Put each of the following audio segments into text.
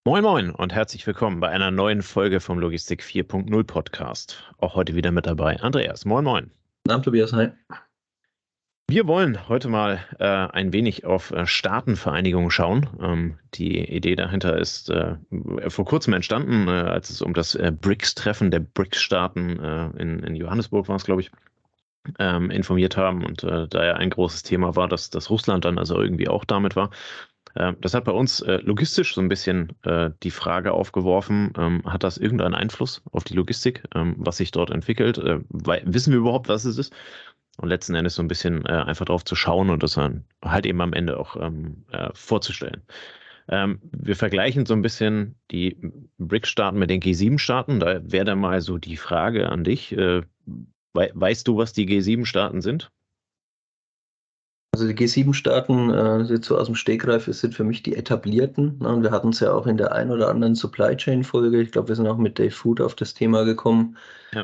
Moin Moin und herzlich willkommen bei einer neuen Folge vom Logistik 4.0 Podcast. Auch heute wieder mit dabei Andreas. Moin Moin. Guten Abend, Tobias, hi. Wir wollen heute mal ein wenig auf Staatenvereinigungen schauen. Die Idee dahinter ist vor kurzem entstanden, als es um das BRICS-Treffen der BRICS-Staaten in Johannesburg war es, glaube ich, informiert haben. Und da ja ein großes Thema war, dass Russland dann also irgendwie auch damit war. Das hat bei uns logistisch so ein bisschen die Frage aufgeworfen, hat das irgendeinen Einfluss auf die Logistik, was sich dort entwickelt? Wissen wir überhaupt, was es ist? Und letzten Endes so ein bisschen einfach drauf zu schauen und das dann halt eben am Ende auch vorzustellen. Wir vergleichen so ein bisschen die BRICS-Staaten mit den G7-Staaten. Da wäre dann mal so die Frage an dich. Weißt du, was die G7-Staaten sind? Also die G7-Staaten, jetzt so aus dem Stegreif, sind für mich die etablierten. Ne? Und wir hatten es ja auch in der ein oder anderen Supply Chain-Folge. Ich glaube, wir sind auch mit Dave Food auf das Thema gekommen. Ja.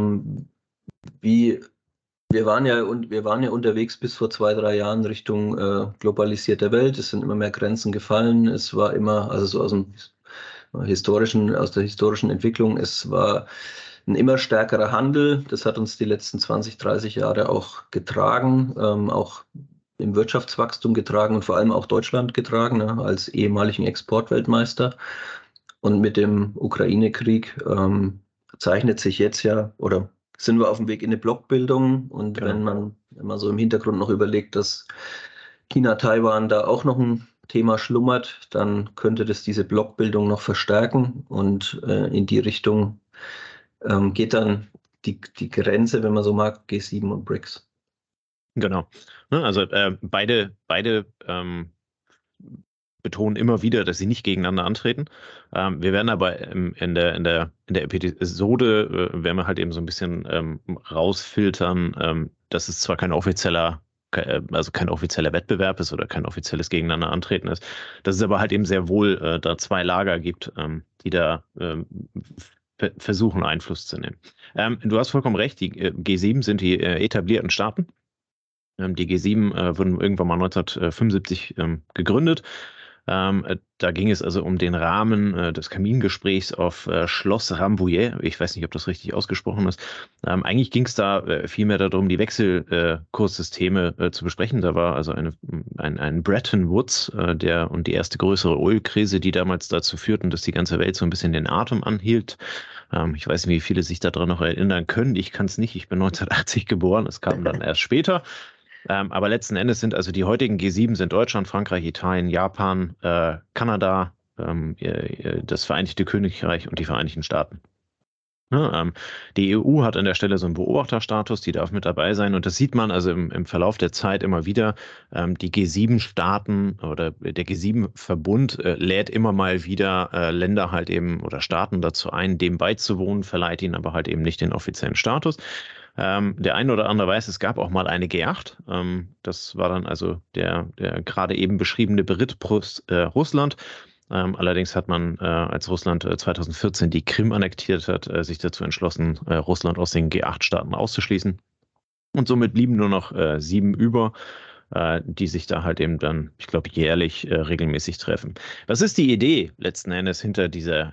Wir waren ja unterwegs bis vor 2-3 Jahren Richtung globalisierter Welt. Es sind immer mehr Grenzen gefallen. Es war immer, also so aus der historischen Entwicklung, es war ein immer stärkerer Handel. Das hat uns die letzten 20, 30 Jahre auch getragen, auch im Wirtschaftswachstum getragen und vor allem auch Deutschland getragen, ne, als ehemaligen Exportweltmeister. Und mit dem Ukraine-Krieg zeichnet sich jetzt ja, oder sind wir auf dem Weg in eine Blockbildung. Und Genau. wenn man so im Hintergrund noch überlegt, dass China, Taiwan da auch noch ein Thema schlummert, dann könnte das diese Blockbildung noch verstärken. Und in die Richtung geht dann die Grenze, wenn man so mag, G7 und BRICS. Genau. Ne, also beide betonen immer wieder, dass sie nicht gegeneinander antreten. Wir werden aber in der Episode werden wir halt eben so ein bisschen rausfiltern, dass es zwar kein offizieller Wettbewerb ist oder kein offizielles Gegeneinander antreten ist, dass es aber halt eben sehr wohl da zwei Lager gibt, die da versuchen, Einfluss zu nehmen. Du hast vollkommen recht, die G7 sind die etablierten Staaten. Die G7 wurden irgendwann mal 1975 gegründet. Da ging es also um den Rahmen des Kamingesprächs auf Schloss Rambouillet. Ich weiß nicht, ob das richtig ausgesprochen ist. Eigentlich ging es da vielmehr darum, die Wechselkurssysteme zu besprechen. Da war also ein Bretton Woods und die erste größere Ölkrise, die damals dazu führten, dass die ganze Welt so ein bisschen den Atem anhielt. Ich weiß nicht, wie viele sich daran noch erinnern können. Ich kann es nicht. Ich bin 1980 geboren. Es kam dann erst später. Aber letzten Endes sind also die heutigen G7 sind Deutschland, Frankreich, Italien, Japan, Kanada, das Vereinigte Königreich und die Vereinigten Staaten. Ja, die EU hat an der Stelle so einen Beobachterstatus, die darf mit dabei sein. Und das sieht man also im Verlauf der Zeit immer wieder. Die G7-Staaten oder der G7-Verbund lädt immer mal wieder Länder halt eben oder Staaten dazu ein, dem beizuwohnen, verleiht ihnen aber halt eben nicht den offiziellen Status. Der eine oder andere weiß, es gab auch mal eine G8. Das war dann also der gerade eben beschriebene Beritt plus Russland. Allerdings hat man, als Russland 2014 die Krim annektiert hat, sich dazu entschlossen, Russland aus den G8-Staaten auszuschließen. Und somit blieben nur noch 7 über, die sich da halt eben dann, ich glaube, jährlich regelmäßig treffen. Was ist die Idee letzten Endes hinter der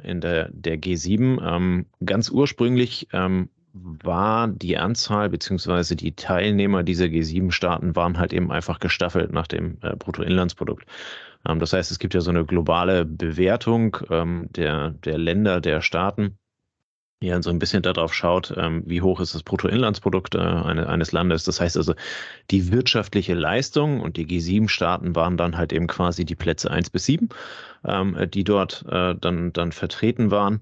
G7? Ganz ursprünglich war die Anzahl beziehungsweise die Teilnehmer dieser G7-Staaten waren halt eben einfach gestaffelt nach dem Bruttoinlandsprodukt. Das heißt, es gibt ja so eine globale Bewertung der Länder, der Staaten, die dann so ein bisschen darauf schaut, wie hoch ist das Bruttoinlandsprodukt eines Landes. Das heißt also, die wirtschaftliche Leistung und die G7-Staaten waren dann halt eben quasi die Plätze 1 bis 7, die dort dann vertreten waren.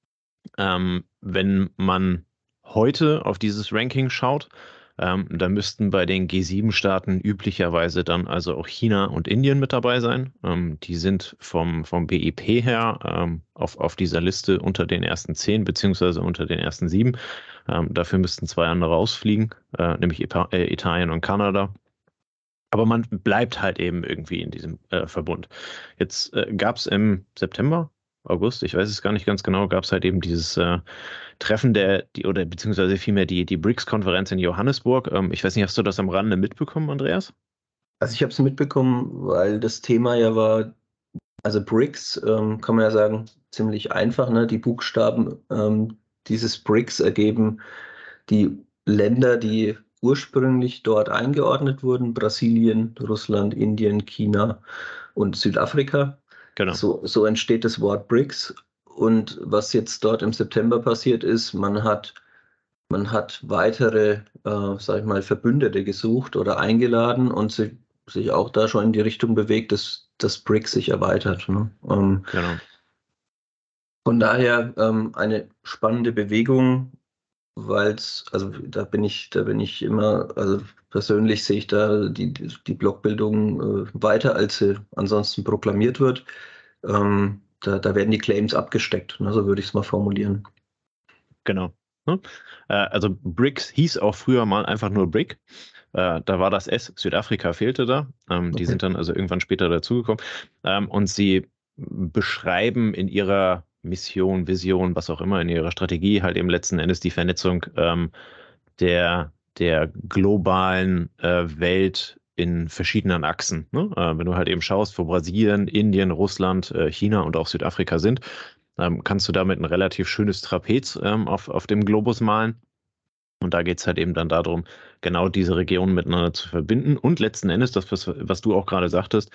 Wenn man heute auf dieses Ranking schaut, da müssten bei den G7-Staaten üblicherweise dann also auch China und Indien mit dabei sein. Die sind vom BIP her auf dieser Liste unter den ersten 10 beziehungsweise unter den ersten 7. Dafür müssten 2 andere rausfliegen, nämlich Italien und Kanada. Aber man bleibt halt eben irgendwie in diesem Verbund. Jetzt gab es im September, August, ich weiß es gar nicht ganz genau, gab es halt eben dieses Treffen oder beziehungsweise vielmehr die BRICS-Konferenz in Johannesburg. Ich weiß nicht, hast du das am Rande mitbekommen, Andreas? Also ich habe es mitbekommen, weil das Thema ja war, Also BRICS kann man ja sagen, ziemlich einfach. Ne? Die Buchstaben dieses BRICS ergeben die Länder, die ursprünglich dort eingeordnet wurden: Brasilien, Russland, Indien, China und Südafrika. Genau. So entsteht das Wort BRICS. Und was jetzt dort im September passiert ist, man hat weitere, sag ich mal, Verbündete gesucht oder eingeladen und sich auch da schon in die Richtung bewegt, dass das BRICS sich erweitert. Ne? Genau. Von daher eine spannende Bewegung, weil es, also da bin ich immer, also persönlich sehe ich da die Blockbildung weiter, als sie ansonsten proklamiert wird. Da werden die Claims abgesteckt, ne? So würde ich es mal formulieren. Genau. Ne? Also BRICS hieß auch früher mal einfach nur BRIC. Da war das S, Südafrika fehlte da. Die Okay. sind dann also irgendwann später dazugekommen. Und sie beschreiben in ihrer Mission, Vision, was auch immer, in ihrer Strategie halt eben letzten Endes die Vernetzung der globalen Welt in verschiedenen Achsen. Ne? Wenn du halt eben schaust, wo Brasilien, Indien, Russland, China und auch Südafrika sind, kannst du damit ein relativ schönes Trapez auf dem Globus malen. Und da geht es halt eben dann darum, genau diese Regionen miteinander zu verbinden. Und letzten Endes, das, was du auch gerade sagtest,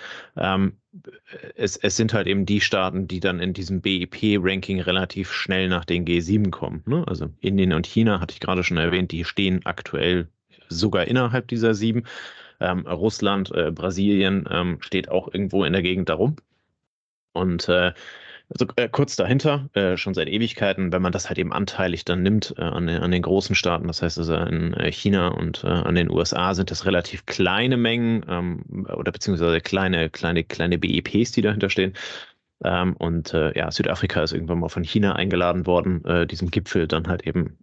es sind halt eben die Staaten, die dann in diesem BIP-Ranking relativ schnell nach den G7 kommen. Ne? Also Indien und China, hatte ich gerade schon erwähnt, die stehen aktuell sogar innerhalb dieser 7. Russland, Brasilien steht auch irgendwo in der Gegend darum. Und also kurz dahinter, schon seit Ewigkeiten, wenn man das halt eben anteilig dann nimmt an den großen Staaten, das heißt also in China und an den USA, sind das relativ kleine Mengen oder beziehungsweise kleine BIPs, die dahinter stehen. Und ja, Südafrika ist irgendwann mal von China eingeladen worden, diesem Gipfel dann halt eben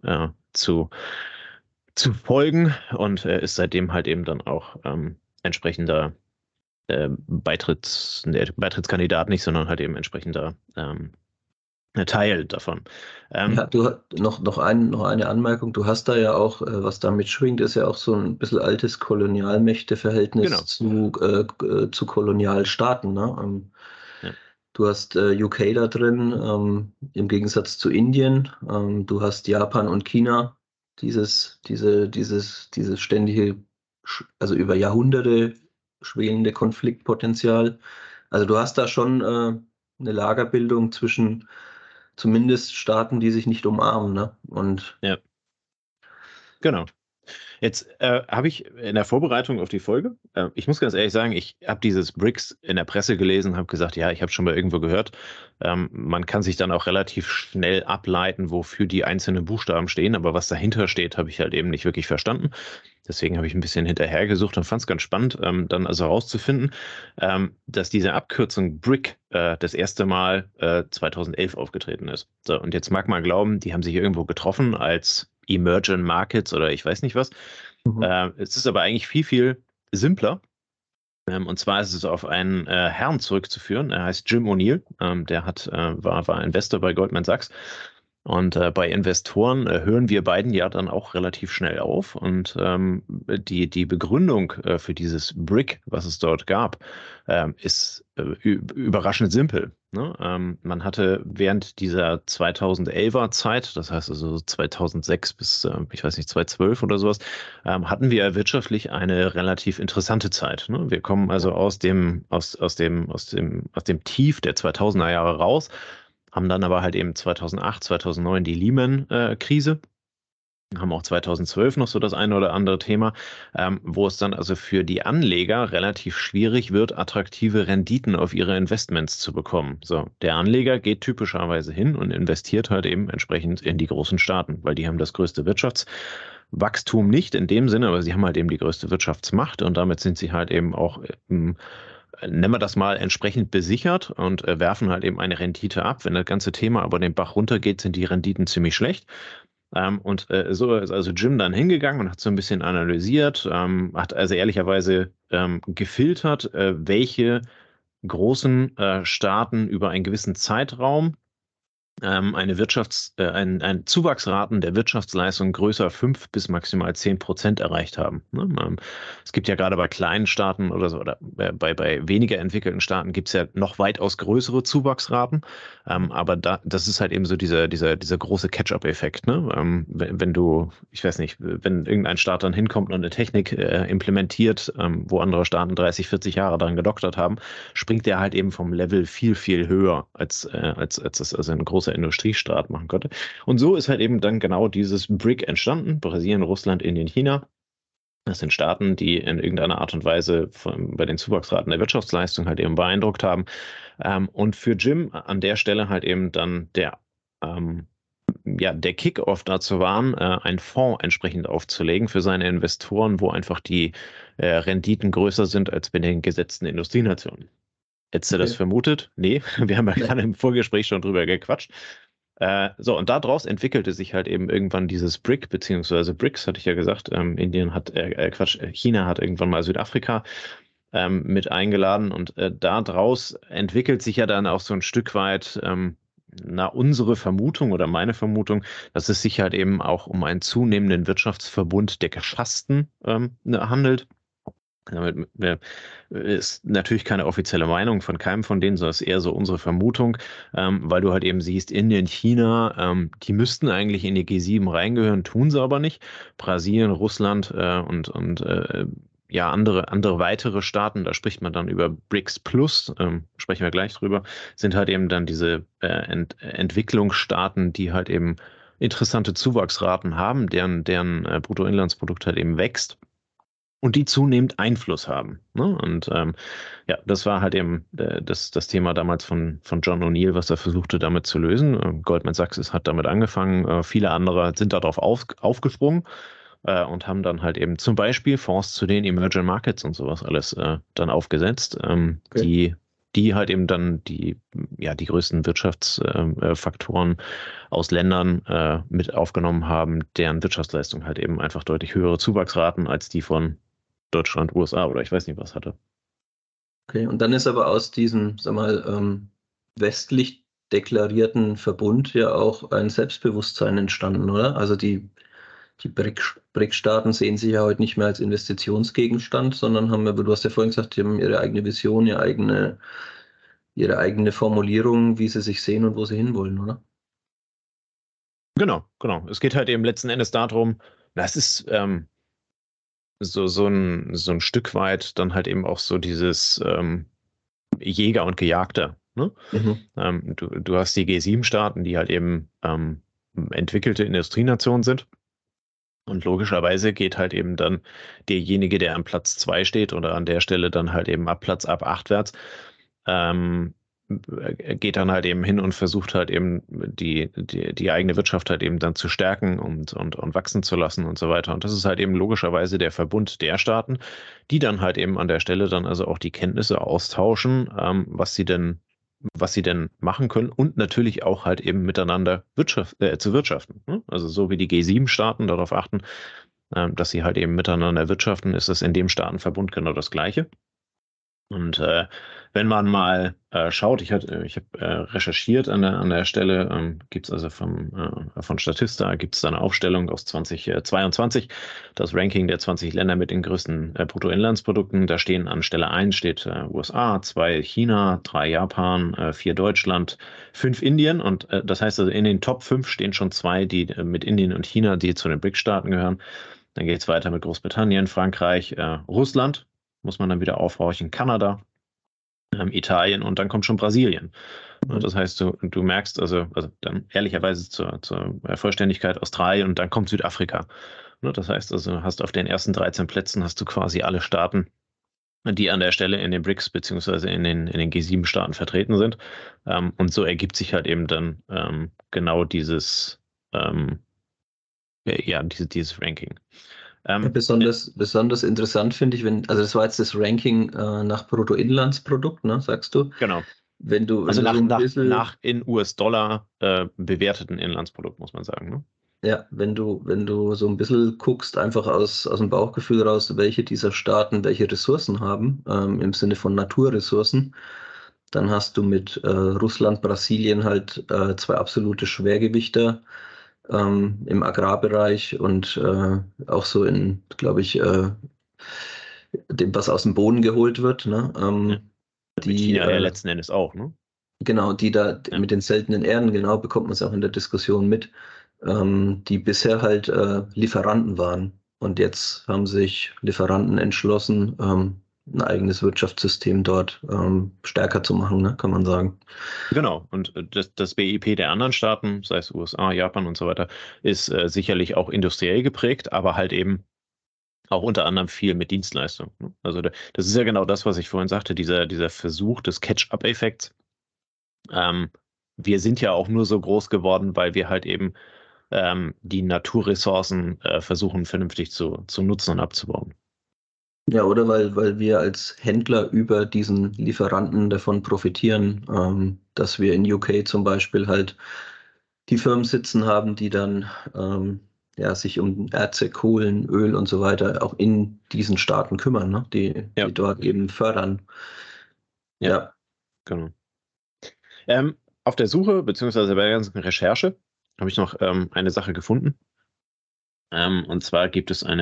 zu folgen und ist seitdem halt eben dann auch entsprechender Beitrittskandidat nicht, sondern halt eben entsprechender Teil davon. Ja, noch eine Anmerkung. Du hast da ja auch, was da mitschwingt, ist ja auch so ein bisschen altes Kolonialmächteverhältnis Genau. zu Kolonialstaaten. Ne? Ja. Du hast UK da drin, im Gegensatz zu Indien. Du hast Japan und China, dieses ständige, also über Jahrhunderte schwelende Konfliktpotenzial. Also du hast da schon eine Lagerbildung zwischen zumindest Staaten, die sich nicht umarmen, ne? Und Ja, genau. Jetzt habe ich in der Vorbereitung auf die Folge, ich muss ganz ehrlich sagen, ich habe dieses BRICS in der Presse gelesen, habe gesagt, ja, ich habe schon mal irgendwo gehört. Man kann sich dann auch relativ schnell ableiten, wofür die einzelnen Buchstaben stehen, aber was dahinter steht, habe ich halt eben nicht wirklich verstanden. Deswegen habe ich ein bisschen hinterhergesucht und fand es ganz spannend, dann also herauszufinden, dass diese Abkürzung BRIC das erste Mal 2011 aufgetreten ist. So, und jetzt mag man glauben, die haben sich irgendwo getroffen als Emerging Markets oder ich weiß nicht was. mhm. Es ist aber eigentlich viel, viel simpler. Und zwar ist es auf einen Herrn zurückzuführen. Er heißt Jim O'Neill. Der war Investor bei Goldman Sachs. Und bei Investoren hören wir beiden ja dann auch relativ schnell auf. Und die Begründung für dieses BRIC, was es dort gab, ist überraschend simpel. Ne? Man hatte während dieser 2011er Zeit, das heißt also 2006 bis, ich weiß nicht, 2012 oder sowas, hatten wir wirtschaftlich eine relativ interessante Zeit. Ne? Wir kommen also aus dem Tief der 2000er Jahre raus, haben dann aber halt eben 2008, 2009 die Lehman-Krise, haben auch 2012 noch so das eine oder andere Thema, wo es dann also für die Anleger relativ schwierig wird, attraktive Renditen auf ihre Investments zu bekommen. So, der Anleger geht typischerweise hin und investiert halt eben entsprechend in die großen Staaten, weil die haben das größte Wirtschaftswachstum nicht in dem Sinne, aber sie haben halt eben die größte Wirtschaftsmacht und damit sind sie halt eben auch nennen wir das mal entsprechend besichert und werfen halt eben eine Rendite ab. Wenn das ganze Thema aber den Bach runtergeht, sind die Renditen ziemlich schlecht. Und so ist also Jim dann hingegangen und hat so ein bisschen analysiert, hat also ehrlicherweise gefiltert, welche großen Staaten über einen gewissen Zeitraum ein Zuwachsraten der Wirtschaftsleistung größer 5 bis maximal 10% erreicht haben. Ne? Es gibt ja gerade bei kleinen Staaten oder so, oder bei weniger entwickelten Staaten gibt es ja noch weitaus größere Zuwachsraten. Aber das ist halt eben so dieser große Catch-up-Effekt. Ne? Wenn du, ich weiß nicht, wenn irgendein Staat dann hinkommt und eine Technik implementiert, wo andere Staaten 30, 40 Jahre daran gedoktert haben, springt der halt eben vom Level viel, viel höher, als das also ein großer Industriestaat machen könnte. Und so ist halt eben dann genau dieses BRIC entstanden: Brasilien, Russland, Indien, China. Das sind Staaten, die in irgendeiner Art und Weise bei den Zuwachsraten der Wirtschaftsleistung halt eben beeindruckt haben. Und für Jim an der Stelle halt eben dann der Kick-off dazu waren, einen Fonds entsprechend aufzulegen für seine Investoren, wo einfach die Renditen größer sind als bei den gesetzten Industrienationen. Hättest du das vermutet? Nee, wir haben ja gerade im Vorgespräch schon drüber gequatscht. Und daraus entwickelte sich halt eben irgendwann dieses BRIC, beziehungsweise BRICS, hatte ich ja gesagt. China hat irgendwann mal Südafrika mit eingeladen, und daraus entwickelt sich ja dann auch so ein Stück weit unsere Vermutung oder meine Vermutung, dass es sich halt eben auch um einen zunehmenden Wirtschaftsverbund der Geschassten handelt. Damit ist natürlich keine offizielle Meinung von keinem von denen, sondern es ist eher so unsere Vermutung, weil du halt eben siehst, Indien, China, die müssten eigentlich in die G7 reingehören, tun sie aber nicht. Brasilien, Russland und andere weitere Staaten, da spricht man dann über BRICS Plus, sprechen wir gleich drüber, sind halt eben dann diese Entwicklungsstaaten, die halt eben interessante Zuwachsraten haben, deren Bruttoinlandsprodukt halt eben wächst und die zunehmend Einfluss haben. Ne? Und das war halt eben das Thema damals von John O'Neill, was er versuchte damit zu lösen. Goldman Sachs hat damit angefangen, viele andere sind darauf aufgesprungen und haben dann halt eben zum Beispiel Fonds zu den Emerging Markets und sowas alles dann aufgesetzt, die halt eben dann die größten Wirtschaftsfaktoren aus Ländern mit aufgenommen haben, deren Wirtschaftsleistung halt eben einfach deutlich höhere Zuwachsraten als die von Deutschland, USA oder ich weiß nicht was hatte. Okay, und dann ist aber aus diesem, sag mal, westlich deklarierten Verbund ja auch ein Selbstbewusstsein entstanden, oder? Also die BRIC-Staaten sehen sich ja heute nicht mehr als Investitionsgegenstand, sondern du hast ja vorhin gesagt, die haben ihre eigene Vision, ihre eigene Formulierung, wie sie sich sehen und wo sie hinwollen, oder? Genau. Es geht halt eben letzten Endes darum, das ist so ein Stück weit dann halt eben auch so dieses Jäger und Gejagter. Ne? Mhm. Du hast die G7-Staaten, die halt eben entwickelte Industrienationen sind. Und logischerweise geht halt eben dann derjenige, der an Platz 2 steht oder an der Stelle dann halt eben ab 8 wärts, geht dann halt eben hin und versucht halt eben die eigene Wirtschaft halt eben dann zu stärken und wachsen zu lassen und so weiter. Und das ist halt eben logischerweise der Verbund der Staaten, die dann halt eben an der Stelle dann also auch die Kenntnisse austauschen, was sie denn machen können und natürlich auch halt eben miteinander zu wirtschaften. Ne? Also so wie die G7-Staaten darauf achten, dass sie halt eben miteinander wirtschaften, ist es in dem Staatenverbund genau das Gleiche. Und wenn man mal schaut, ich habe recherchiert an der Stelle, gibt es also von Statista, gibt es da eine Aufstellung aus 2022, das Ranking der 20 Länder mit den größten Bruttoinlandsprodukten. Da stehen an Stelle 1 steht USA, 2 China, 3 Japan, 4 Deutschland, 5 Indien. Und das heißt also, in den Top 5 stehen schon 2, die mit Indien und China, die zu den BRIC-Staaten gehören. Dann geht es weiter mit Großbritannien, Frankreich, Russland. Muss man dann wieder aufhorchen, Kanada, Italien und dann kommt schon Brasilien. Das heißt, du merkst also dann ehrlicherweise zur Vollständigkeit Australien und dann kommt Südafrika. Das heißt also, hast auf den ersten 13 Plätzen hast du quasi alle Staaten, die an der Stelle in den BRICS beziehungsweise in den G7-Staaten vertreten sind. Und so ergibt sich halt eben dann genau dieses Ranking. Besonders interessant finde ich, also das war jetzt das Ranking nach Bruttoinlandsprodukt, ne, sagst du? Genau. Wenn du Also so ein bisschen, nach in US-Dollar bewerteten Inlandsprodukt, muss man sagen. Ne? Ja, wenn du so ein bisschen guckst, einfach aus dem Bauchgefühl raus, welche dieser Staaten welche Ressourcen haben, im Sinne von Naturressourcen, Dann hast du mit Russland, Brasilien halt zwei absolute Schwergewichter im Agrarbereich und auch so in, glaube ich, dem, was aus dem Boden geholt wird. Ne? Ja. Mit Die, China ja letzten Endes auch, ne? genau, die da Ja. mit den seltenen Erden, genau, bekommt man es auch in der Diskussion mit, die bisher halt Lieferanten waren. Und jetzt haben sich Lieferanten entschlossen, ein eigenes Wirtschaftssystem dort stärker zu machen, ne, kann man sagen. Genau. Und das BIP der anderen Staaten, sei es USA, Japan und so weiter, ist sicherlich auch industriell geprägt, aber halt eben auch unter anderem viel mit Dienstleistungen. Ne? Also das ist ja genau das, was ich vorhin sagte, dieser Versuch des Catch-up-Effekts. Wir sind ja auch nur so groß geworden, weil wir halt eben die Naturressourcen versuchen vernünftig zu nutzen und abzubauen. Ja, oder weil wir als Händler über diesen Lieferanten davon profitieren, dass wir in UK zum Beispiel halt die Firmen sitzen haben, die dann ja, sich um Erze, Kohlen, Öl und so weiter auch in diesen Staaten kümmern, ne? Ja, Die dort eben fördern. ja, Ja, genau. Auf der Suche, beziehungsweise bei der ganzen Recherche, habe ich noch eine Sache gefunden. Und zwar gibt es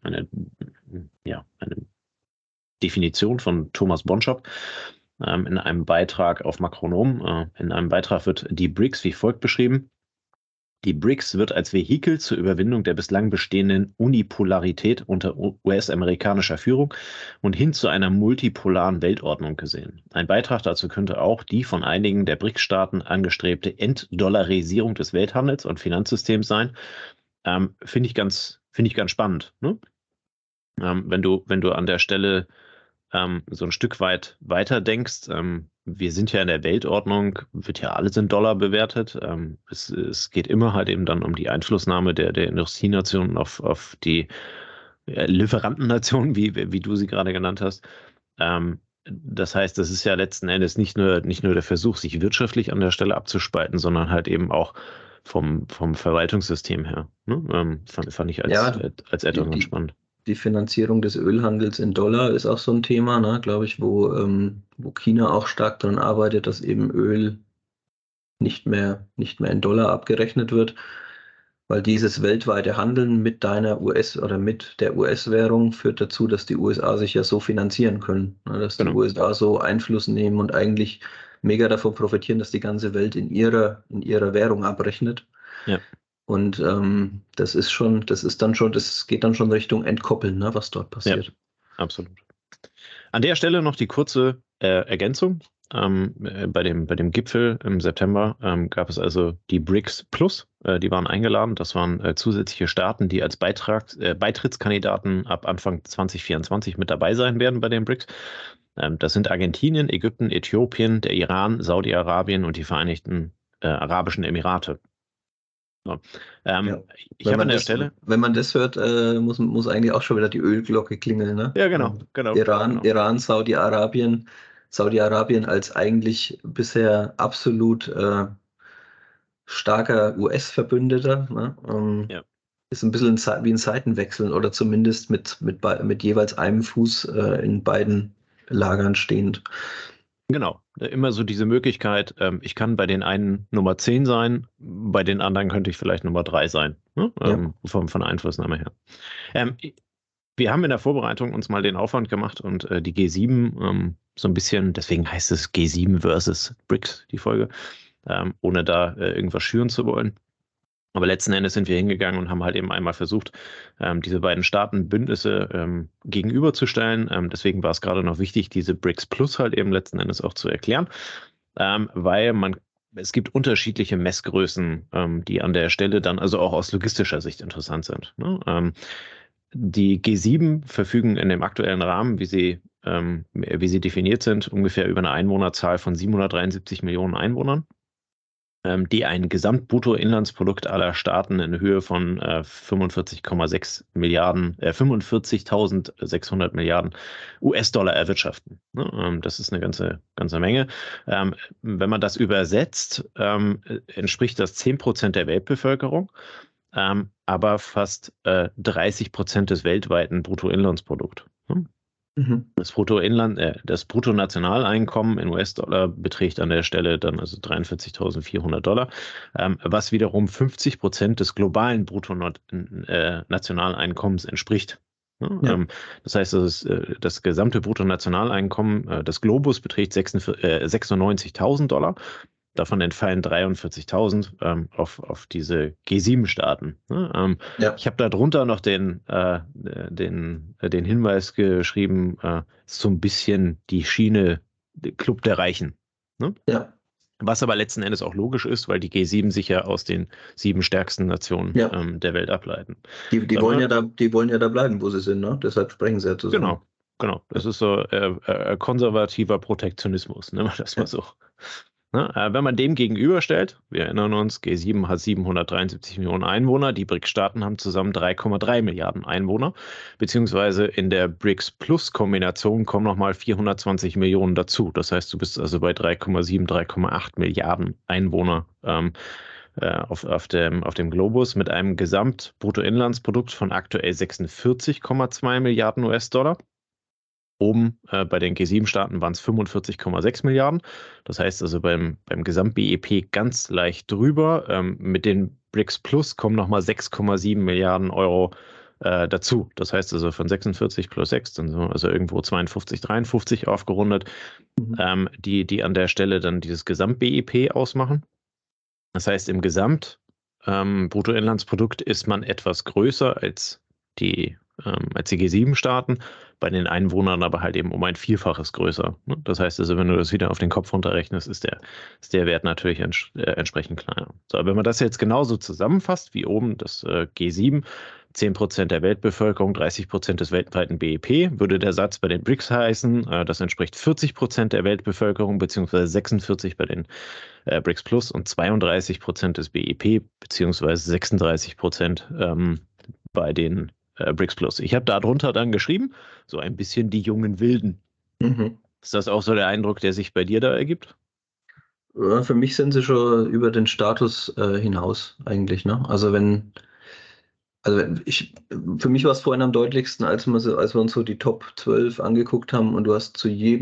eine Definition von Thomas Bonschop in einem Beitrag auf Makronom. In einem Beitrag wird die BRICS wie folgt beschrieben. Die BRICS wird als Vehikel zur Überwindung der bislang bestehenden Unipolarität unter US-amerikanischer Führung und hin zu einer multipolaren Weltordnung gesehen. Ein Beitrag dazu könnte auch die von einigen der BRICS-Staaten angestrebte Entdollarisierung des Welthandels und Finanzsystems sein. Finde ich ganz spannend. Ne? Wenn du an der Stelle so ein Stück weit weiter denkst, wir sind ja in der Weltordnung, wird ja alles in Dollar bewertet. Es geht immer halt eben dann um die Einflussnahme der Industrienationen auf die Lieferantennationen, wie du sie gerade genannt hast. Das heißt, das ist ja letzten Endes nicht nur der Versuch, sich wirtschaftlich an der Stelle abzuspalten, sondern halt eben auch vom Verwaltungssystem her. Ne? Fand ich ja, als die, etwas ganz die, spannend. die Finanzierung des Ölhandels in Dollar ist auch so ein Thema, ne, glaube ich, wo China auch stark daran arbeitet, dass eben Öl nicht mehr in Dollar abgerechnet wird. Weil dieses weltweite Handeln mit deiner US- oder mit der US-Währung führt dazu, dass die USA sich ja so finanzieren können. Ne, dass die Genau. USA so Einfluss nehmen und eigentlich mega davon profitieren, dass die ganze Welt in ihrer Währung abrechnet. Ja. Und das geht dann schon Richtung Entkoppeln, ne, was dort Ja, passiert. absolut. An der Stelle noch die kurze Ergänzung. Bei dem Gipfel im September gab es also die BRICS Plus. Die waren eingeladen. Das waren zusätzliche Staaten, die als Beitrittskandidaten ab Anfang 2024 mit dabei sein werden bei den BRICS. Das sind Argentinien, Ägypten, Äthiopien, der Iran, Saudi-Arabien und die Vereinigten Arabischen Emirate. So. Ja. Ich habe an der Stelle. Wenn man das hört, muss eigentlich auch schon wieder die Ölglocke klingeln, ne? Ja, genau. Iran, Saudi-Arabien als eigentlich bisher absolut starker US-Verbündeter, ne? Ja. Ist ein bisschen wie ein Seitenwechseln oder zumindest mit jeweils einem Fuß in beiden Lagern stehend. Genau, immer so diese Möglichkeit, ich kann bei den einen Nummer 10 sein, bei den anderen könnte ich vielleicht Nummer 3 sein, ne? Ja. Von der Einflussnahme her. Wir haben in der Vorbereitung uns mal den Aufwand gemacht und die G7 so ein bisschen, deswegen heißt es G7 versus BRICS, die Folge, ohne da irgendwas schüren zu wollen. Aber letzten Endes sind wir hingegangen und haben halt eben einmal versucht, diese beiden Staatenbündnisse gegenüberzustellen. Deswegen war es gerade noch wichtig, diese BRICS Plus halt eben letzten Endes auch zu erklären, weil es gibt unterschiedliche Messgrößen, die an der Stelle dann also auch aus logistischer Sicht interessant sind. Ne? Die G7 verfügen in dem aktuellen Rahmen, wie sie definiert sind, ungefähr über eine Einwohnerzahl von 773 Millionen Einwohnern, die ein Gesamtbruttoinlandsprodukt aller Staaten in Höhe von 45.600 Milliarden US-Dollar erwirtschaften. Ne? Das ist eine ganze Menge. Wenn man das übersetzt, entspricht das 10% der Weltbevölkerung, aber fast 30% des weltweiten Bruttoinlandsprodukts. Ne? Mhm. Das Bruttonationaleinkommen in US-Dollar beträgt an der Stelle dann also $43.400, was wiederum 50% des globalen Bruttonationaleinkommens entspricht. Ja, Ja. das heißt, das gesamte Bruttonationaleinkommen des Globus beträgt $96.000. Davon entfallen 43.000 auf diese G7-Staaten. Ne? Ja. Ich habe da drunter noch den Hinweis geschrieben, ist so ein bisschen die Schiene Club der Reichen. Ne? Ja. Was aber letzten Endes auch logisch ist, weil die G7 sich ja aus den 7 stärksten Nationen Ja. der Welt ableiten. Die Sag wollen mal, ja die wollen ja da bleiben, wo sie sind, ne? Deshalb sprechen sie ja zusammen. genau, genau. Ja. Das ist so konservativer Protektionismus, nennen wir das mal Ja. so. Ne? Wenn man dem gegenüberstellt, wir erinnern uns, G7 hat 773 Millionen Einwohner, die BRICS-Staaten haben zusammen 3,3 Milliarden Einwohner, beziehungsweise in der BRICS-Plus-Kombination kommen nochmal 420 Millionen dazu. Das heißt, du bist also bei 3,7, 3,8 Milliarden Einwohner auf dem Globus mit einem Gesamtbruttoinlandsprodukt von aktuell 46,2 Milliarden US-Dollar. Oben bei den G7-Staaten waren es 45,6 Milliarden. Das heißt also beim Gesamt-BIP ganz leicht drüber. Mit den BRICS Plus kommen nochmal 6,7 Milliarden Euro dazu. Das heißt also von 46 plus 6, dann sind wir also irgendwo 52, 53 aufgerundet, Mhm. die an der Stelle dann dieses Gesamt-BIP ausmachen. Das heißt, im Bruttoinlandsprodukt ist man etwas größer als als die G7-Staaten, bei den Einwohnern aber halt eben um ein Vielfaches größer. Ne? Das heißt also, wenn du das wieder auf den Kopf runterrechnest, ist der Wert natürlich entsprechend kleiner. So, wenn man das jetzt genauso zusammenfasst, wie oben das G7, 10% der Weltbevölkerung, 30% des weltweiten BIP, würde der Satz bei den BRICS heißen, das entspricht 40% der Weltbevölkerung, beziehungsweise 46 bei den BRICS Plus und 32% des BIP, beziehungsweise 36% bei den BRICS Plus. Ich habe darunter dann geschrieben, so ein bisschen die jungen Wilden. Mhm. Ist das auch so der Eindruck, der sich bei dir da ergibt? Ja, für mich sind sie schon über den Status hinaus eigentlich, ne? Für mich war es vorhin am deutlichsten, als wir uns so die Top 12 angeguckt haben und du hast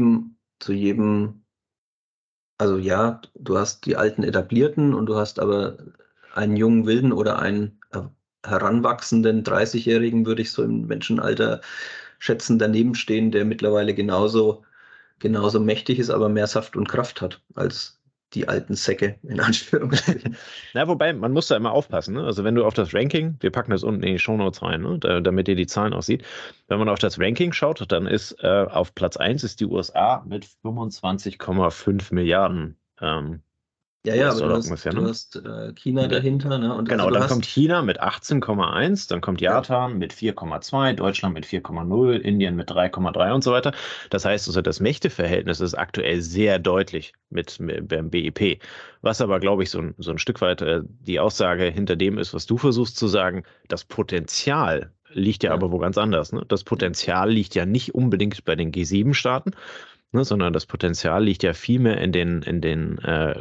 also ja, du hast die alten Etablierten und du hast aber einen jungen Wilden oder einen heranwachsenden 30-Jährigen, würde ich so im Menschenalter schätzen, daneben stehen, der mittlerweile genauso mächtig ist, aber mehr Saft und Kraft hat als die alten Säcke, in Anführungsstrichen. Na, wobei, man muss da immer aufpassen. Ne? Also wenn du auf das Ranking, wir packen das unten in die Shownotes rein, ne? Damit ihr die Zahlen auch seht. Wenn man auf das Ranking schaut, dann ist auf Platz 1 ist die USA mit 25,5 Milliarden Ja, aber US-Dollar ungefähr. du Ne? hast China dahinter, ne? Und also Genau, du dann kommt hast, China mit 18,1, dann kommt ja, Japan mit 4,2, Deutschland mit 4,0, Indien mit 3,3 und so weiter. Das heißt also, das Mächteverhältnis ist aktuell sehr deutlich beim BIP. Was aber, glaube ich, so ein Stück weit die Aussage hinter dem ist, was du versuchst zu sagen, das Potenzial liegt ja ja, aber wo ganz anders. Ne? Das Potenzial liegt ja nicht unbedingt bei den G7-Staaten, ne, sondern das Potenzial liegt ja vielmehr in den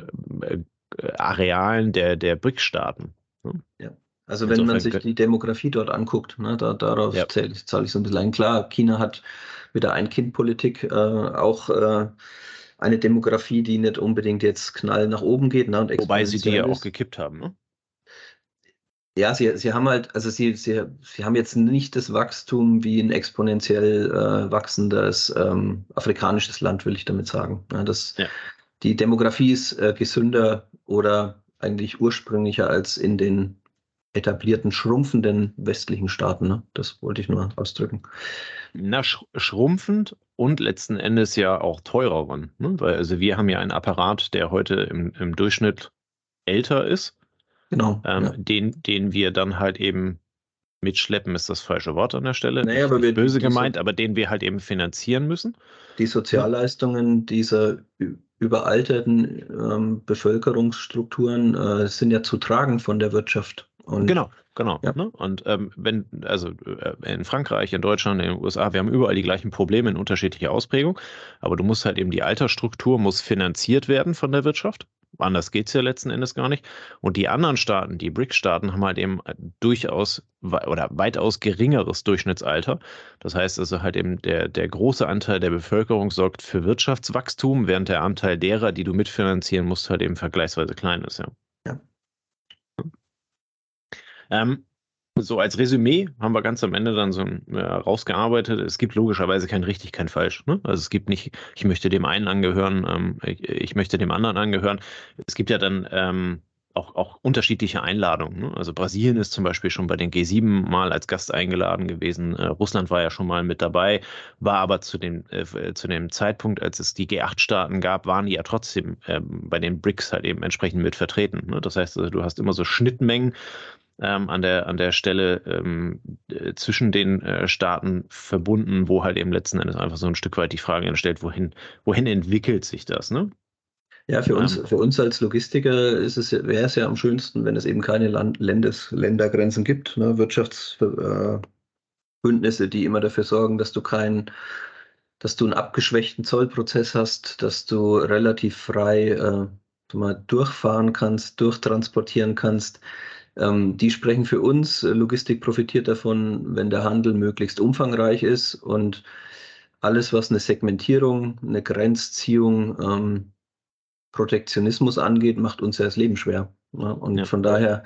Arealen der BRICS-Staaten. Ne? ja. Also wenn man Insofern, sich die Demografie dort anguckt, ne, darauf ja, zahle ich so ein bisschen ein. Klar, China hat mit der Ein-Kind-Politik auch eine Demografie, die nicht unbedingt jetzt knall nach oben geht, ne, und wobei sie die ja exponentiell auch ist. gekippt haben, ne? Ja, sie haben halt, also sie haben jetzt nicht das Wachstum wie ein exponentiell wachsendes afrikanisches Land, will ich damit sagen. Ja, Ja. die Demografie ist gesünder oder eigentlich ursprünglicher als in den etablierten, schrumpfenden westlichen Staaten. Ne? Das wollte ich nur ausdrücken. Na, schrumpfend und letzten Endes ja auch teurer geworden, ne? Weil also wir haben ja einen Apparat, der heute im Durchschnitt älter ist, Genau, ja. den wir dann halt eben mitschleppen, ist das falsche Wort an der Stelle, Naja, aber nicht böse gemeint, aber den wir halt eben finanzieren müssen. die Ne? Sozialleistungen dieser überalterten Bevölkerungsstrukturen sind ja zu tragen von der Wirtschaft. Und Genau. ja, Ne? Und also in Frankreich, in Deutschland, in den USA, wir haben überall die gleichen Probleme in unterschiedlicher Ausprägung, aber du musst halt eben die Altersstruktur muss finanziert werden von der Wirtschaft. Anders geht es ja letzten Endes gar nicht. Und die anderen Staaten, die BRICS-Staaten, haben halt eben durchaus oder weitaus geringeres Durchschnittsalter. Das heißt also halt eben der große Anteil der Bevölkerung sorgt für Wirtschaftswachstum, während der Anteil derer, die du mitfinanzieren musst, halt eben vergleichsweise klein ist, ja. Ja. So als Resümee haben wir ganz am Ende dann so rausgearbeitet. Es gibt logischerweise kein richtig, kein falsch. Ne? Also es gibt nicht, ich möchte dem einen angehören, ich möchte dem anderen angehören. Es gibt ja dann auch unterschiedliche Einladungen. Ne? Also Brasilien ist zum Beispiel schon bei den G7 mal als Gast eingeladen gewesen. Russland war ja schon mal mit dabei, war aber zu dem Zeitpunkt, als es die G8-Staaten gab, waren die ja trotzdem bei den BRICS halt eben entsprechend mit vertreten. Ne? Das heißt, also, du hast immer so Schnittmengen an der Stelle zwischen den Staaten verbunden, wo halt eben letzten Endes einfach so ein Stück weit die Frage entsteht, wohin entwickelt sich das, ne? Ja, für uns als Logistiker wäre es ja am schönsten, wenn es eben keine Ländergrenzen gibt, ne? Wirtschaftsbündnisse, die immer dafür sorgen, dass du einen abgeschwächten Zollprozess hast, dass du relativ frei mal durchfahren kannst, durchtransportieren kannst. Die sprechen für uns. Logistik profitiert davon, wenn der Handel möglichst umfangreich ist und alles, was eine Segmentierung, eine Grenzziehung, Protektionismus angeht, macht uns ja das Leben schwer. Ne? Und von daher,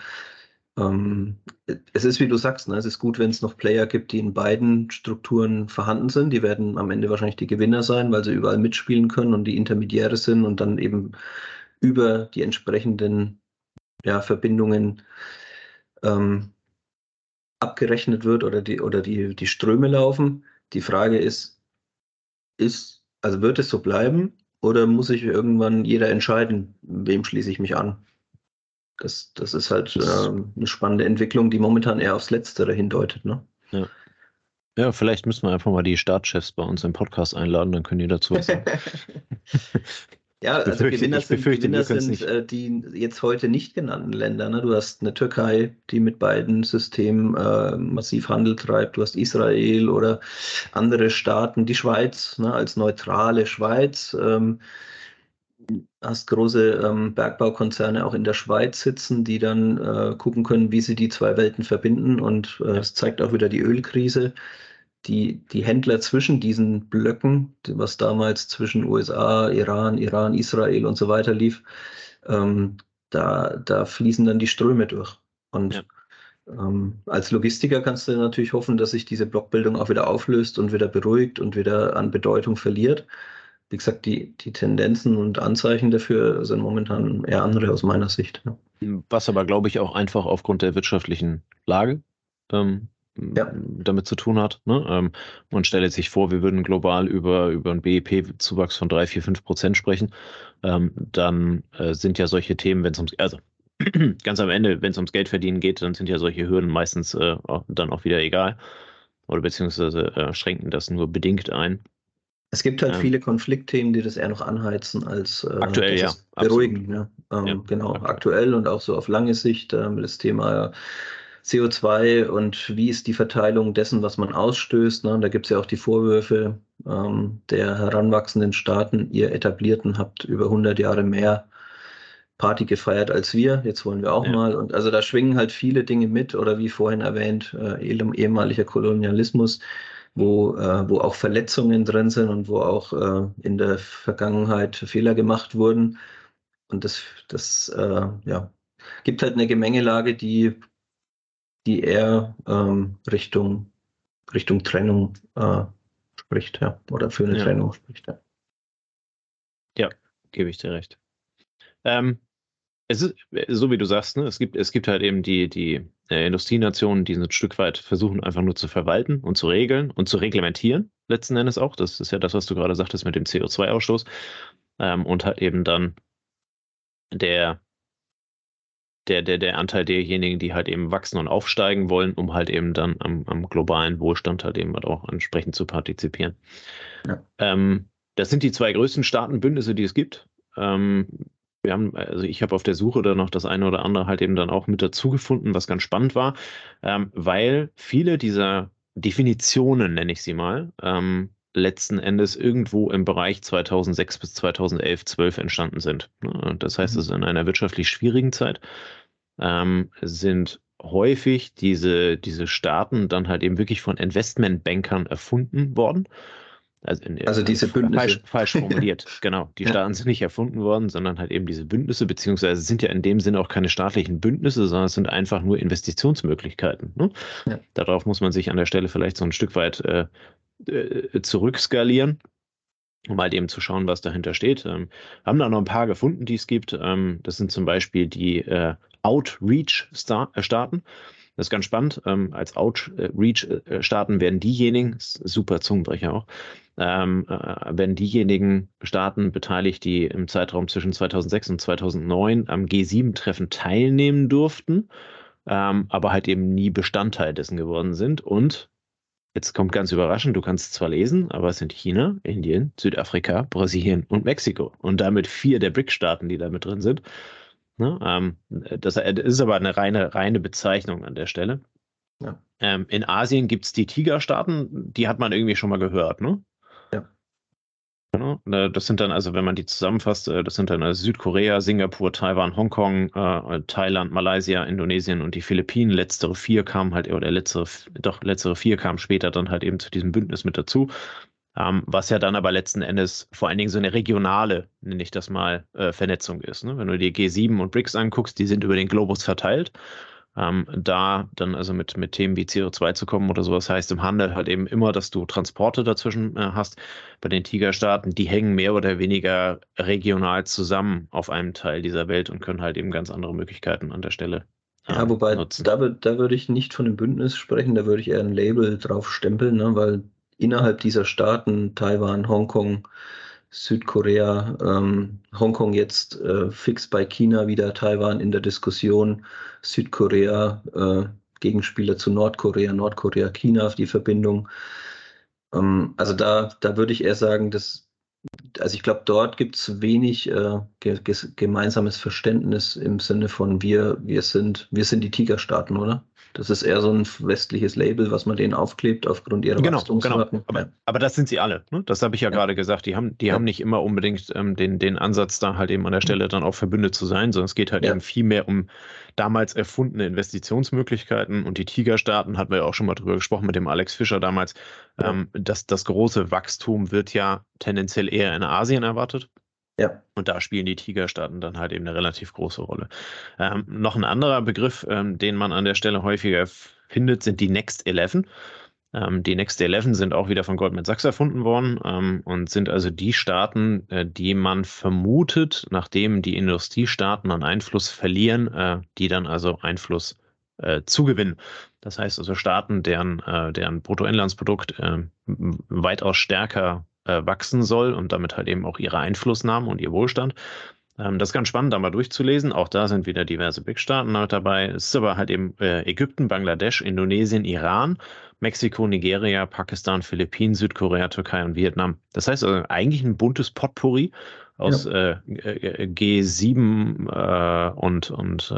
es ist, wie du sagst, ne? Es ist gut, wenn es noch Player gibt, die in beiden Strukturen vorhanden sind. Die werden am Ende wahrscheinlich die Gewinner sein, weil sie überall mitspielen können und die Intermediäre sind und dann eben über die entsprechenden Verbindungen abgerechnet wird oder die Ströme laufen. Die Frage also wird es so bleiben oder muss sich irgendwann jeder entscheiden, wem schließe ich mich an? Das ist halt eine spannende Entwicklung, die momentan eher aufs Letztere hindeutet, ne? Ja. Ja, vielleicht müssen wir einfach mal die Staatschefs bei uns im Podcast einladen, dann können die dazu was sagen. Ja, also Gewinner sind nicht. Die jetzt heute nicht genannten Länder. Ne? Du hast eine Türkei, die mit beiden Systemen massiv Handel treibt. Du hast Israel oder andere Staaten, die Schweiz, ne, als neutrale Schweiz. Hast große Bergbaukonzerne auch in der Schweiz sitzen, die dann gucken können, wie sie die zwei Welten verbinden. Und es zeigt auch wieder die Ölkrise. Die Händler zwischen diesen Blöcken, was damals zwischen USA, Iran, Israel und so weiter lief, da fließen dann die Ströme durch. Und als Logistiker kannst du natürlich hoffen, dass sich diese Blockbildung auch wieder auflöst und wieder beruhigt und wieder an Bedeutung verliert. Wie gesagt, die Tendenzen und Anzeichen dafür sind momentan eher andere aus meiner Sicht. Ja. Was aber, glaube ich, auch einfach aufgrund der wirtschaftlichen Lage damit zu tun hat. Ne? Man stellt sich vor, wir würden global über einen BIP-Zuwachs von 3, 4, 5% sprechen. Dann sind ja solche Themen, ganz am Ende, wenn es ums Geldverdienen geht, dann sind ja solche Hürden meistens dann auch wieder egal. Oder beziehungsweise schränken das nur bedingt ein. Es gibt halt viele Konfliktthemen, die das eher noch anheizen als aktuell, ja, beruhigen. Ja. Genau, aktuell und auch so auf lange Sicht das Thema CO2 und wie ist die Verteilung dessen, was man ausstößt. Ne? Da gibt es ja auch die Vorwürfe der heranwachsenden Staaten, ihr Etablierten habt über 100 Jahre mehr Party gefeiert als wir, jetzt wollen wir auch mal. Und also da schwingen halt viele Dinge mit oder wie vorhin erwähnt, ehemaliger Kolonialismus, wo auch Verletzungen drin sind und wo auch in der Vergangenheit Fehler gemacht wurden. Und das gibt halt eine Gemengelage, die eher Richtung Trennung spricht, ja, oder für eine Trennung spricht. Ja, gebe ich dir recht. Es ist, so wie du sagst, ne, es gibt halt eben die Industrienationen, die ein Stück weit versuchen, einfach nur zu verwalten und zu regeln und zu reglementieren, letzten Endes auch. Das ist ja das, was du gerade sagtest mit dem CO2-Ausstoß. Und halt eben dann der Anteil derjenigen, die halt eben wachsen und aufsteigen wollen, um halt eben dann am globalen Wohlstand halt eben auch entsprechend zu partizipieren. Ja. Das sind die zwei größten Staatenbündnisse, die es gibt. Ich habe auf der Suche da noch das eine oder andere halt eben dann auch mit dazu gefunden, was ganz spannend war, weil viele dieser Definitionen, nenne ich sie mal, letzten Endes irgendwo im Bereich 2006 bis 2011, 12 entstanden sind. Das heißt, also in einer wirtschaftlich schwierigen Zeit sind häufig diese Staaten dann halt eben wirklich von Investmentbankern erfunden worden. Also diese Bündnisse. Falsch formuliert, genau. Die Ja. Staaten sind nicht erfunden worden, sondern halt eben diese Bündnisse, beziehungsweise sind ja in dem Sinne auch keine staatlichen Bündnisse, sondern es sind einfach nur Investitionsmöglichkeiten. Ne? Ja. Darauf muss man sich an der Stelle vielleicht so ein Stück weit zurückskalieren, um halt eben zu schauen, was dahinter steht. Haben da noch ein paar gefunden, die es gibt. Das sind zum Beispiel die Outreach-Staaten. Das ist ganz spannend. Als Outreach-Staaten werden diejenigen, super Zungenbrecher auch, werden diejenigen Staaten beteiligt, die im Zeitraum zwischen 2006 und 2009 am G7-Treffen teilnehmen durften, aber halt eben nie Bestandteil dessen geworden sind. Und jetzt kommt ganz überraschend, du kannst es zwar lesen, aber es sind China, Indien, Südafrika, Brasilien und Mexiko. Und damit 4 der BRIC-Staaten, die da mit drin sind. Ne? Das ist aber eine reine Bezeichnung an der Stelle. Ja. In Asien gibt es die Tigerstaaten, die hat man irgendwie schon mal gehört, ne? Ja. Genau. Das sind dann, also wenn man die zusammenfasst, das sind dann also Südkorea, Singapur, Taiwan, Hongkong, Thailand, Malaysia, Indonesien und die Philippinen. Letztere 4 kamen halt, oder letztere 4 kamen später dann halt eben zu diesem Bündnis mit dazu. Was ja dann aber letzten Endes vor allen Dingen so eine regionale, nenne ich das mal, Vernetzung ist. Ne? Wenn du dir G7 und BRICS anguckst, die sind über den Globus verteilt. Da dann also mit Themen wie CO2 zu kommen oder sowas, heißt im Handel halt eben immer, dass du Transporte dazwischen hast. Bei den Tigerstaaten, die hängen mehr oder weniger regional zusammen auf einem Teil dieser Welt und können halt eben ganz andere Möglichkeiten an der Stelle Ja, wobei, nutzen. da würde ich nicht von einem Bündnis sprechen, da würde ich eher ein Label drauf stempeln, ne, weil innerhalb dieser Staaten, Taiwan, Hongkong, Südkorea, Hongkong jetzt fix bei China wieder, Taiwan in der Diskussion, Südkorea, Gegenspieler zu Nordkorea, Nordkorea, China, die Verbindung. Also da würde ich eher sagen, also ich glaube, dort gibt es wenig gemeinsames Verständnis im Sinne von wir sind die Tigerstaaten, oder? Das ist eher so ein westliches Label, was man denen aufklebt aufgrund ihrer Genau. Wachstumsraten. Aber das sind sie alle. Ne? Das habe ich ja gerade gesagt. Die haben nicht immer unbedingt den Ansatz, da halt eben an der Stelle dann auch verbündet zu sein, sondern es geht halt eben viel mehr um damals erfundene Investitionsmöglichkeiten. Und die Tigerstaaten, hatten wir ja auch schon mal drüber gesprochen mit dem Alex Fischer damals, das große Wachstum wird ja tendenziell eher in Asien erwartet. Ja. Und da spielen die Tigerstaaten dann halt eben eine relativ große Rolle. Noch ein anderer Begriff, den man an der Stelle häufiger findet, sind die Next 11. Die Next 11 sind auch wieder von Goldman Sachs erfunden worden und sind also die Staaten, die man vermutet, nachdem die Industriestaaten an Einfluss verlieren, die dann also Einfluss zugewinnen. Das heißt also Staaten, deren Bruttoinlandsprodukt weitaus stärker wachsen soll und damit halt eben auch ihre Einflussnahme und ihr Wohlstand. Das ist ganz spannend, da mal durchzulesen. Auch da sind wieder diverse BRIC-Staaten dabei. Es ist aber halt eben Ägypten, Bangladesch, Indonesien, Iran, Mexiko, Nigeria, Pakistan, Philippinen, Südkorea, Türkei und Vietnam. Das heißt also eigentlich ein buntes Potpourri aus G7 und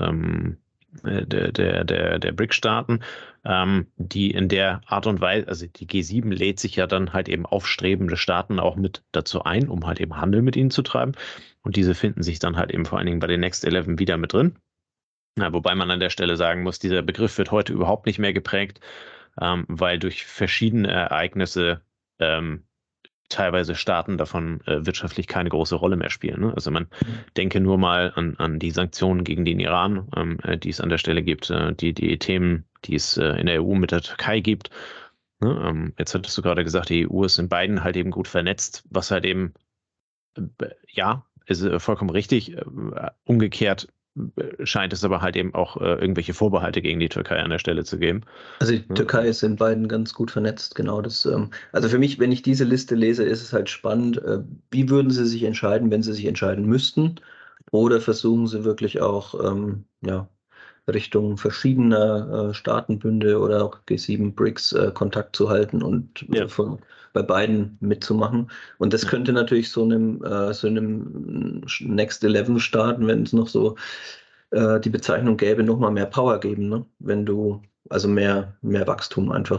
der BRIC-Staaten, die in der Art und Weise, also die G7 lädt sich ja dann halt eben aufstrebende Staaten auch mit dazu ein, um halt eben Handel mit ihnen zu treiben. Und diese finden sich dann halt eben vor allen Dingen bei den Next 11 wieder mit drin. Wobei man an der Stelle sagen muss, dieser Begriff wird heute überhaupt nicht mehr geprägt, weil durch verschiedene Ereignisse teilweise Staaten davon wirtschaftlich keine große Rolle mehr spielen. Ne? Also man denke nur mal an die Sanktionen gegen den Iran, die es an der Stelle gibt, die Themen, die es in der EU mit der Türkei gibt. Ne? Jetzt hattest du gerade gesagt, die EU ist in beiden halt eben gut vernetzt, was halt eben, ja, ist vollkommen richtig. Umgekehrt scheint es aber halt eben auch irgendwelche Vorbehalte gegen die Türkei an der Stelle zu geben. Also die Türkei ist in beiden ganz gut vernetzt, genau. Also für mich, wenn ich diese Liste lese, ist es halt spannend, wie würden sie sich entscheiden, wenn sie sich entscheiden müssten? Oder versuchen sie wirklich auch Richtung verschiedener Staatenbünde oder auch G7 BRICS Kontakt zu halten und bei beiden mitzumachen. Und das könnte natürlich so einem Next 11 Staaten, wenn es noch so die Bezeichnung gäbe, nochmal mehr Power geben, ne? Wenn du, also mehr Wachstum einfach.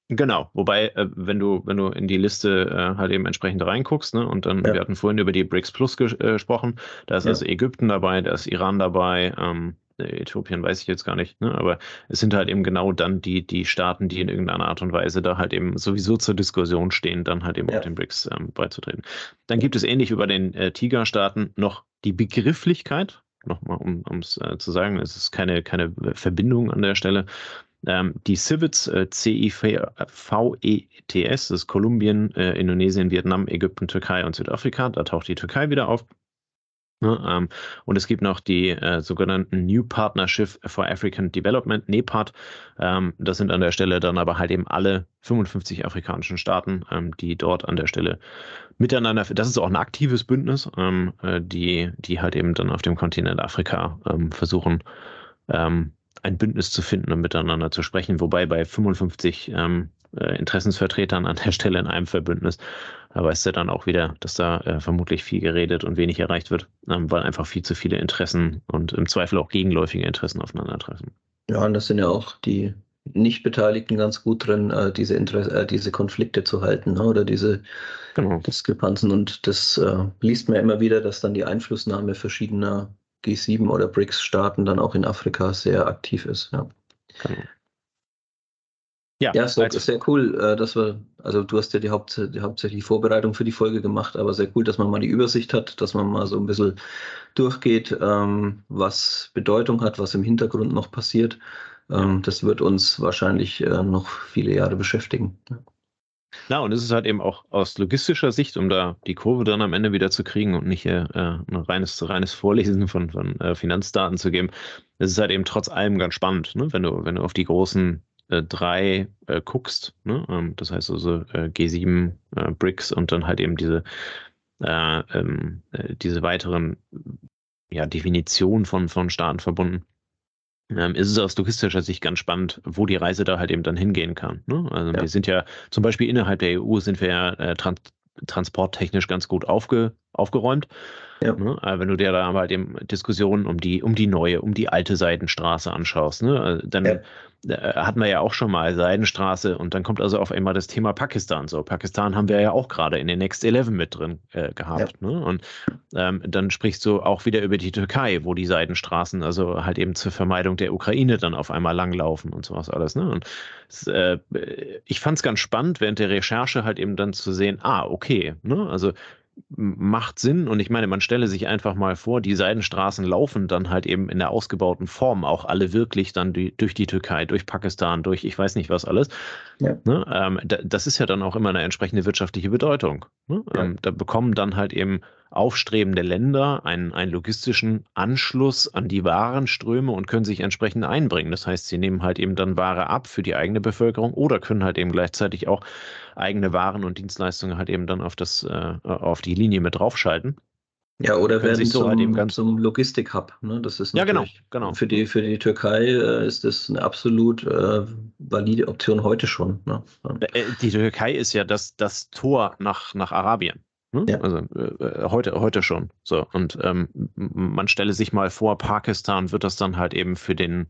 Genau, wobei, wenn du in die Liste halt eben entsprechend reinguckst, ne, und dann, wir hatten vorhin über die BRICS Plus gesprochen, da ist also Ägypten dabei, da ist Iran dabei, Äthiopien weiß ich jetzt gar nicht, ne, aber es sind halt eben genau dann die Staaten, die in irgendeiner Art und Weise da halt eben sowieso zur Diskussion stehen, dann halt eben auch den BRICS beizutreten. Dann gibt es ähnlich über den Tiger-Staaten noch die Begrifflichkeit, nochmal um es zu sagen, es ist keine Verbindung an der Stelle. Die CIVETs, CIVETS, das ist Kolumbien, Indonesien, Vietnam, Ägypten, Türkei und Südafrika. Da taucht die Türkei wieder auf. Ne, und es gibt noch die sogenannten New Partnership for African Development, NEPAD. Das sind an der Stelle dann aber halt eben alle 55 afrikanischen Staaten, die dort an der Stelle miteinander, das ist auch ein aktives Bündnis, die halt eben dann auf dem Kontinent Afrika versuchen, ein Bündnis zu finden und miteinander zu sprechen, wobei bei 55 Interessensvertretern an der Stelle in einem Verbündnis, da weißt du dann auch wieder, dass da vermutlich viel geredet und wenig erreicht wird, weil einfach viel zu viele Interessen und im Zweifel auch gegenläufige Interessen aufeinandertreffen. Ja, und das sind ja auch die Nicht-Beteiligten ganz gut drin, diese Konflikte zu halten, ne? Oder diese Diskrepanzen. Und das liest man ja immer wieder, dass dann die Einflussnahme verschiedener G7 oder BRICS-Staaten dann auch in Afrika sehr aktiv ist. Ja, Genau. Ja, sehr cool, dass also du hast ja die hauptsächliche Vorbereitung für die Folge gemacht, aber sehr cool, dass man mal die Übersicht hat, dass man mal so ein bisschen durchgeht, was Bedeutung hat, was im Hintergrund noch passiert. Das wird uns wahrscheinlich noch viele Jahre beschäftigen. Na, und es ist halt eben auch aus logistischer Sicht, um da die Kurve dann am Ende wieder zu kriegen und nicht ein reines Vorlesen von Finanzdaten zu geben. Es ist halt eben trotz allem ganz spannend, ne? Wenn du auf die großen drei guckst, ne? Das heißt also G7, BRICS und dann halt eben diese weiteren Definitionen von Staaten verbunden. Ist es aus logistischer Sicht ganz spannend, wo die Reise da halt eben dann hingehen kann. Ne? Also wir sind ja zum Beispiel innerhalb der EU sind wir ja transporttechnisch ganz gut aufgeräumt. Ja. Ne? Wenn du dir da halt eben Diskussionen um die alte Seidenstraße anschaust, ne? Dann hatten wir ja auch schon mal Seidenstraße und dann kommt also auf einmal das Thema Pakistan. So, Pakistan haben wir ja auch gerade in den Next 11 mit drin gehabt. Ne? Und dann sprichst du auch wieder über die Türkei, wo die Seidenstraßen also halt eben zur Vermeidung der Ukraine dann auf einmal langlaufen und sowas alles. Ne? Und ich fand es ganz spannend, während der Recherche halt eben dann zu sehen, okay, ne? Also macht Sinn und ich meine, man stelle sich einfach mal vor, die Seidenstraßen laufen dann halt eben in der ausgebauten Form auch alle wirklich dann durch die Türkei, durch Pakistan, durch ich weiß nicht was alles. Ja. Ne? Das ist ja dann auch immer eine entsprechende wirtschaftliche Bedeutung. Ne? Ja. Da bekommen dann halt eben aufstrebende Länder einen logistischen Anschluss an die Warenströme und können sich entsprechend einbringen. Das heißt, sie nehmen halt eben dann Ware ab für die eigene Bevölkerung oder können halt eben gleichzeitig auch eigene Waren und Dienstleistungen halt eben dann auf die Linie mit draufschalten. Ja, oder werden zum Logistik-Hub. Ne? Das ist natürlich genau. Für die Türkei ist das eine absolut valide Option heute schon. Ne? Die Türkei ist ja das Tor nach Arabien. Ne? Ja. Also heute schon. So, und man stelle sich mal vor, Pakistan wird das dann halt eben für den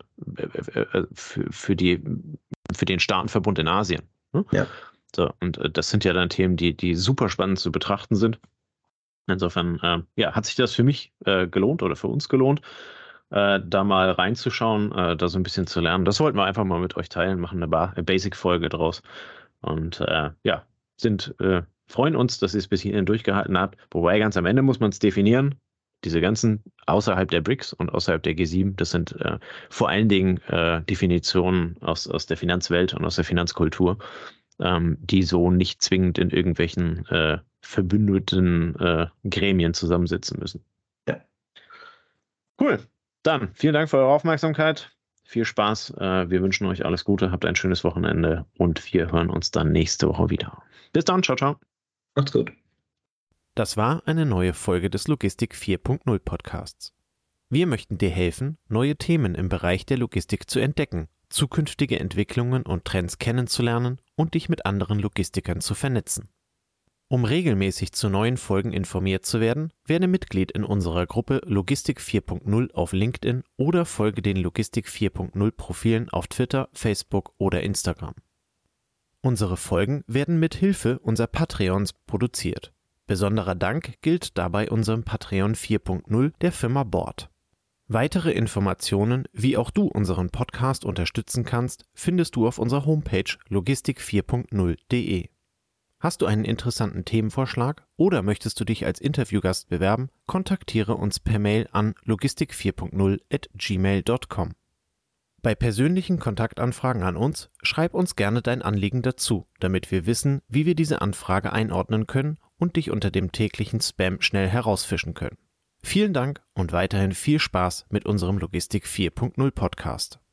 Staatenverbund in Asien. Ne? Ja. So, und das sind ja dann Themen, die super spannend zu betrachten sind. Insofern, hat sich das für mich gelohnt oder für uns gelohnt, da mal reinzuschauen, da so ein bisschen zu lernen. Das wollten wir einfach mal mit euch teilen, machen eine Basic-Folge draus. Und freuen uns, dass ihr es bis hierhin durchgehalten habt. Wobei ganz am Ende muss man es definieren. Diese ganzen außerhalb der BRICS und außerhalb der G7, das sind vor allen Dingen Definitionen aus der Finanzwelt und aus der Finanzkultur, die so nicht zwingend in irgendwelchen verbündeten Gremien zusammensitzen müssen. Ja. Cool. Dann vielen Dank für eure Aufmerksamkeit. Viel Spaß. Wir wünschen euch alles Gute. Habt ein schönes Wochenende und wir hören uns dann nächste Woche wieder. Bis dann. Ciao, ciao. Macht's gut. Das war eine neue Folge des Logistik 4.0 Podcasts. Wir möchten dir helfen, neue Themen im Bereich der Logistik zu entdecken, zukünftige Entwicklungen und Trends kennenzulernen und dich mit anderen Logistikern zu vernetzen. Um regelmäßig zu neuen Folgen informiert zu werden, werde Mitglied in unserer Gruppe Logistik 4.0 auf LinkedIn oder folge den Logistik 4.0 Profilen auf Twitter, Facebook oder Instagram. Unsere Folgen werden mit Hilfe unserer Patreons produziert. Besonderer Dank gilt dabei unserem Patreon 4.0 der Firma Bord. Weitere Informationen, wie auch du unseren Podcast unterstützen kannst, findest du auf unserer Homepage logistik4.0.de. Hast du einen interessanten Themenvorschlag oder möchtest du dich als Interviewgast bewerben, kontaktiere uns per Mail an logistik4.0@gmail.com. Bei persönlichen Kontaktanfragen an uns, schreib uns gerne dein Anliegen dazu, damit wir wissen, wie wir diese Anfrage einordnen können und dich unter dem täglichen Spam schnell herausfischen können. Vielen Dank und weiterhin viel Spaß mit unserem Logistik 4.0 Podcast.